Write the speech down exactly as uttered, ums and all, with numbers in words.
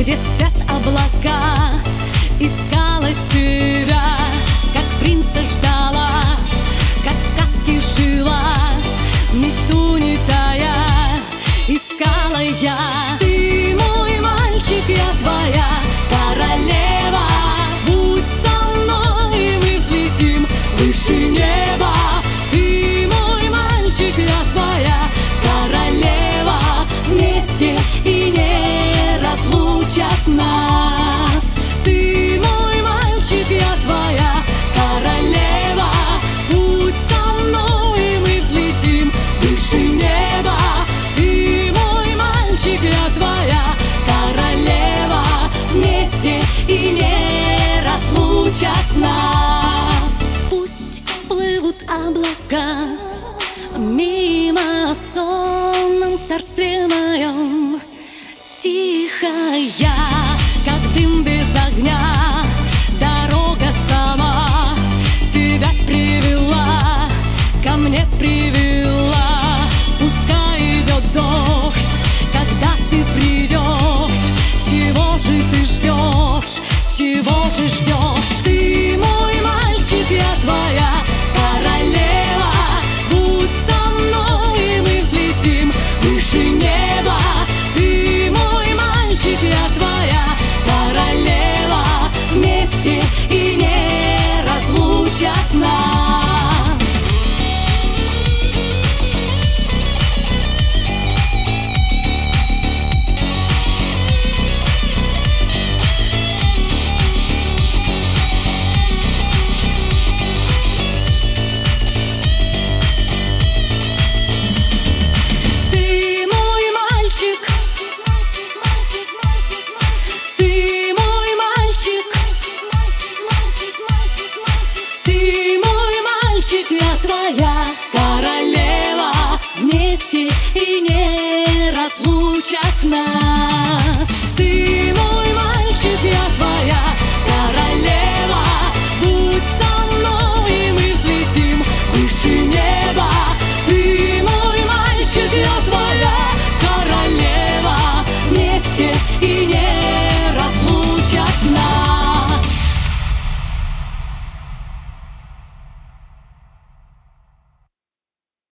где спят облака. Искала тебя, как принца ждала, как в сказке жила, мечту не тая, искала я. Ты мой мальчик, я твоя королева. Будь со мной, и мы взлетим выше неба. Ты мой мальчик, я твоя королева. Вместе и не разлучат нас. Ты мой мальчик, я твоя королева. Будь со мной, и мы взлетим выше неба. Ты мой мальчик, я твоя королева. Вместе и не разлучат нас. Пусть плывут облака мимо в сонном царстве моем. Тихая, как дым без огня, дорога сама тебя привела, ко мне привела. Пускай идет дождь, когда ты придешь. Чего же ты ждешь? Чего же ждешь? Ты мой мальчик, я твоя королева. Будь со мной, и мы взлетим выше неба. Ты мой мальчик, я твоя королева. Вместе и не разлучат нас. Я твоя королева. Вместе и не разлучат нас.